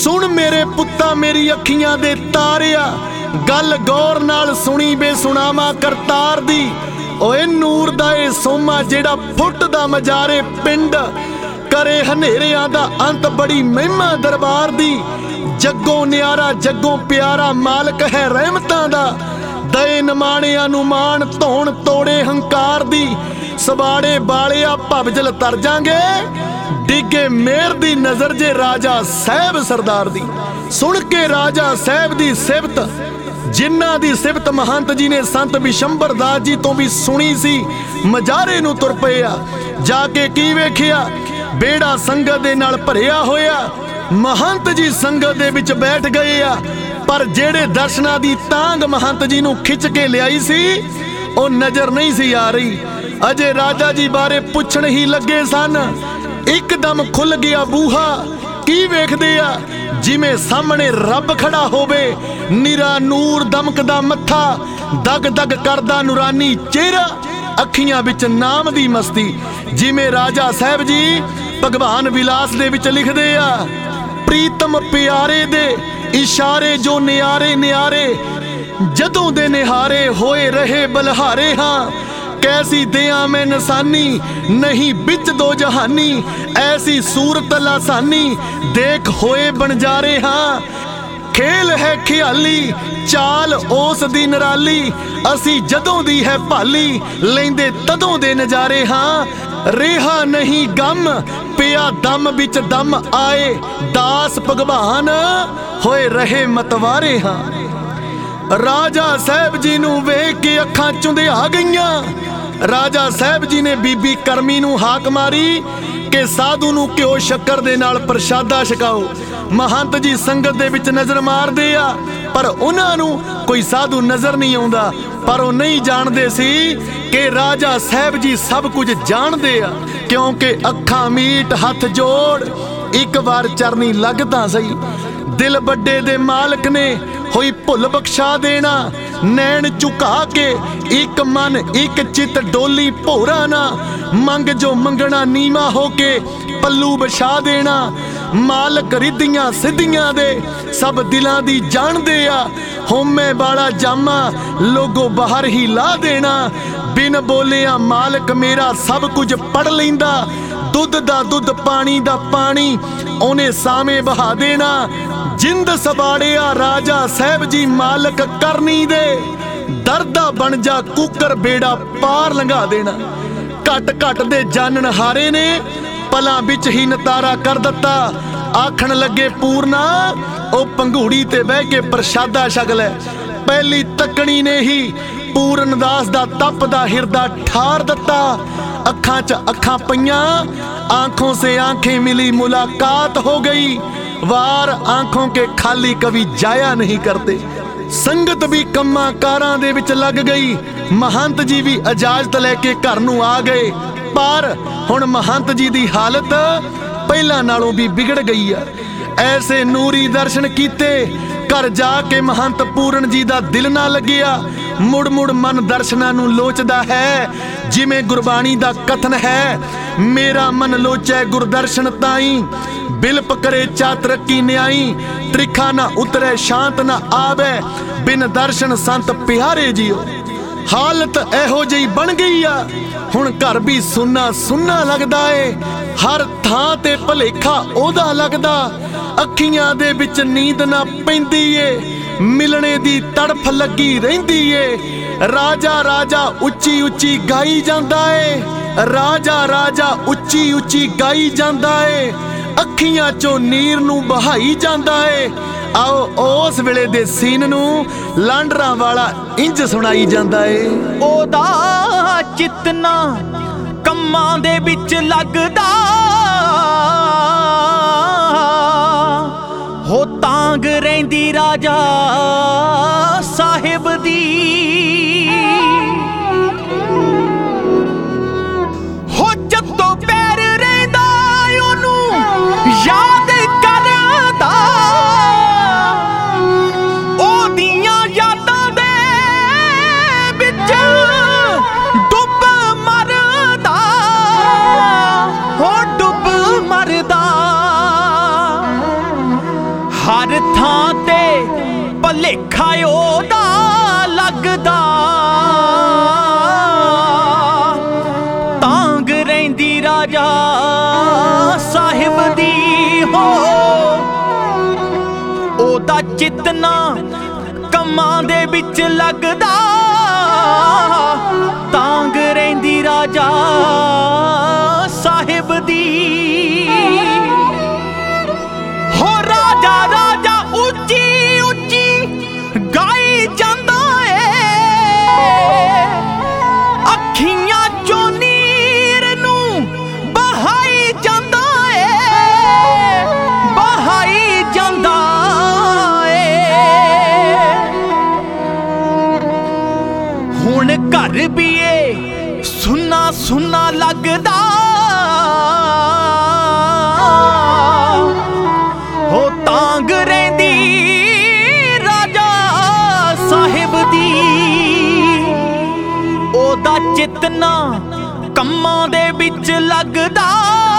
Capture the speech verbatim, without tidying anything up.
सुन मेरे पुत्ता मेरी अखियां दे तारिया, गल गौर नाल सुनी बे सुनावा करतार दी। ओए नूर दा ए सोमा जेड़ा फुटदा मजारे पिंड, करे हनेरियां दा अंत बड़ी महिमा दरबार दी। जग्गों न्यारा जग्गों प्यारा मालक है रहमतां दा, दए नमाणियां नूं मान धौण तोड़े हंकार दी। सबाड़े बालिया भवजल तर जांगे, डिगे मेहर दी नजर जे राजा साहब सरदार दी। सुन के राजा साहब दी सिफत, जिन्ना दी सिफत महंत जी ने संत विशंबर दास जी तो भी सुनी सी, मजारे नूं तुर पए आ। जाके की वेखिया, बेड़ा संगत दे नाल भरिया होया। महंत जी संगत दे विच बैठ गए आ, पर जेड़े दर्शनां दी तांग महंत जी नूं खिच के लियाई सी, ओ नजर नहीं सी आ रही। अजे राजा जी बारे पुछण ही लगे सन, एकदम खुल गया बूहा। की वेखदे आ, जिवें सामने रब खड़ा होवे। निरा नूर दमकदा मत्था, दग दग करदा नूरानी चेहरा, अखियां विच नाम दी मस्ती। जिवें राजा साहब जी भगवान विलास दे विच लिखदे आ, प्रीतम प्यारे दे इशारे जो न्यारे न्यारे, जदों दे निहारे होए रहे बलहारे। हाँ कैसी दिया मैं निशानी, नहीं बिच दो जहानी, ऐसी सूरत लासानी, देख होए बनजारे। हाँ खेल है ख्याली, चाल ओस दी नराली, असी जदों दी है भाली, लेंदे तदों दे नजारे। हाँ रेहा नहीं गम, पिया दम बिच दम आए, दास भगवान होए रहे मतवारे। हाँ राजा साहब जी नूं वेख के अखां चुंधिया गईयां। राजा साहब जी ने बीबी करमी नूं हाक मारी कि साधु नूं घिओ शक्कर दे नाल प्रशादा छकाओ। महंत जी संगत दे विच नज़र मारदे आ, पर उन्हां नूं कोई साधु नज़र नहीं आउंदा। पर वो नहीं जानदे सी कि राजा साहब जी सब कुछ जानदे आ, क्योंकि अखां मीट हथ जोड़ एक बार चरनी लगदा सही। दिल बड्डे दे मालक ने होई भुल बख्शा देना, नैन झुका के एक मन एक चित डोली भोरा ना, मंग जो मंगना नीमा होके पल्लू बछा देना। मालक रिद्धियां सिद्धियां दे सब दिलां दी जाणदे आ, होमे वाला जामा लोगों बाहर ही ला देना। बिन बोलिया मालक मेरा सब कुछ पढ़ लैंदा, दुध दा दुध पानी दा पानी ओने सामे बहा देना। जिंद सबाड़िया राजा साहब जी मालक करनी दे, दरदा बन जा कुकर बेड़ा पार लंघा देना। घट घट दे जानन हारे ने पलां विच ही नतारा कर दिता। आखण लगे पूरना ओ पंघूड़ी ते बह के प्रशादा छक लै। पहली तकनी ने ही पूरन दास दा तप दा हिरदा ठार दिता। अखां च अखां पईयां, आंखों से आंखें मिली मुलाकात हो गई। वार आंखों के खाली कभी जाया नहीं करते। संगत भी कम्मा कारां दे विच लग गई। महंत जी भी इजाजत लैके घर नूं आ गए, पर हुण महंत जी दी हालत पहलां नालों भी बिगड़ गई है। ऐसे नूरी दर्शन कीते, घर जाके महंत पूरन जी दा दिल ना लगिया। मुड़ मुड़ मन दर्शनां नूं लोचदा है, जिवें गुरबाणी दा कथन है, मेरा मन लोचै गुरदर्शन ताई, बिलप करे चातरकी न्याई, त्रिखा ना उतरे शांत ना आवे, बिन दर्शन संत प्यारे जियो। हालत एहो जी बन गई आ, हुण घर भी सुन्ना सुन्ना लगदा है। हर थां ते भलेखा ओदा लगदा, अखियां दे विच नींद ना पैंदी ए, मिलने दी तड़फ लगी रहिंदी ए। राजा राजा उच्ची उच्ची गाई जांदा ए, राजा राजा उच्ची उच्ची गाई जांदा ए, अखियां चों नीर नूं बहाई जांदा ए। आओ उस वेले दे सीन नूं लांडरां वाला इंज सुनाई जांदा ए। ओदा चितना कम्मां दे विच लगदा, हो तांग रहिंदी राजा साहिब दी। हो जद्दों पैर रहिंदा ओनू याद करदा, ओदियां यादां दे विच डुब मरदा। ਭੁਲੇਖਾ ਉਹਦਾ ਲੱਗਦਾ ਤਾਂਗ ਰਹਿੰਦੀ ਰਾਜਾ ਸਾਹਿਬ ਦੀ ਹੋ ਉਹਦਾ ਚਿਤਨਾ ਕੰਮਾਂ ਦੇ ਵਿੱਚ ਲੱਗਦਾ ਤਾਂਗ ਰਹਿੰਦੀ ਰਾਜਾ ਸਾਹਿਬ ਦੀ ਹੋ ਰਾਜਾ ਰਾਜਾ ਉੱਚੀ ਉੱਚੀ ਗਾਈ ਜਾਂਦਾ ਏ ਅੱਖੀਆਂ ਚੋਂ ਨੀਰ ਨੂੰ ਬਹਾਈ ਜਾਂਦਾ ਏ ਬਹਾਈ ਜਾਂਦਾ ਹੁਣ ਘਰ ਵੀ ਏ ਸੁੰਨਾ ਸੁੰਨਾ ਲੱਗਦਾ ਹੋ ਤਾਂਗ ਰਹਿੰਦੀ ਰਾਜਾ ਸਾਹਿਬ ਦੀ ਉਹਦਾ ਚਿਤਨਾ ਕੰਮਾਂ ਦੇ ਵਿੱਚ ਲੱਗਦਾ